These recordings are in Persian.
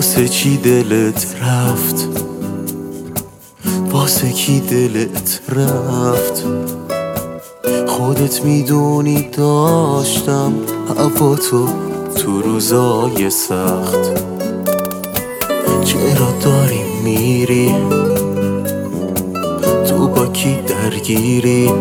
واسه چی دلت رفت، واسه کی دلت رفت؟ خودت میدونی داشتم هوا تو روزای سخت. چرا داری میری تو با کی درگیری؟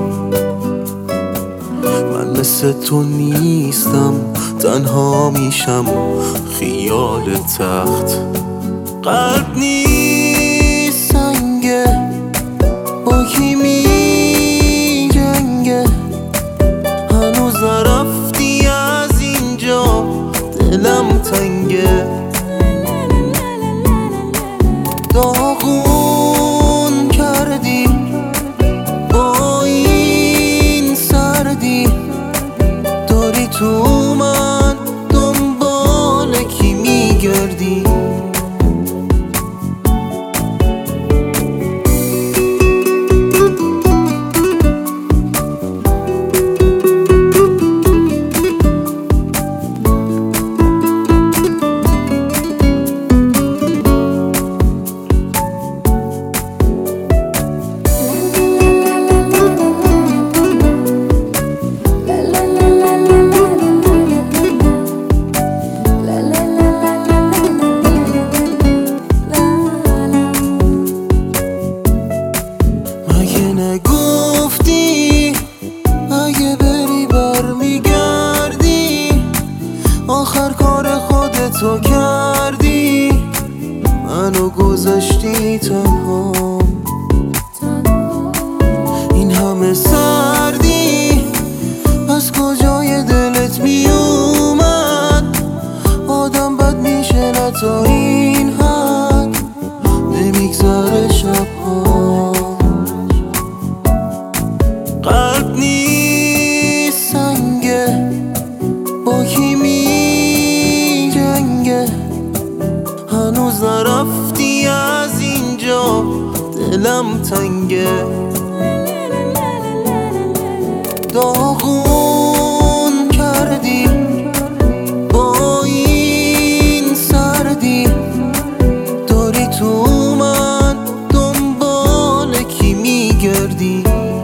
من مثل تو نیستم، تنها میشم خیال تخت. قلب نیست سنگه، با کی می جنگه؟ هنوز نرفتی از اینجا، دلم تنگه. داغون کردی با این سردی، داری تو من دنبال کی میگردی؟ نگفتی اگه بری برمیگردی؟ آخر کار خودتو کردی، منو گذاشتی تنها. این همه سردی از کجای دلت میومد؟ آدم بد میشه نه تا این حد، نمیگذره شبها. قلب نیست سنگه، با کی می جنگه؟ هنوز نرفتی از اینجا، دلم تنگه. داغون کردی با این سردی، داری تو من دنبال کی میگردی؟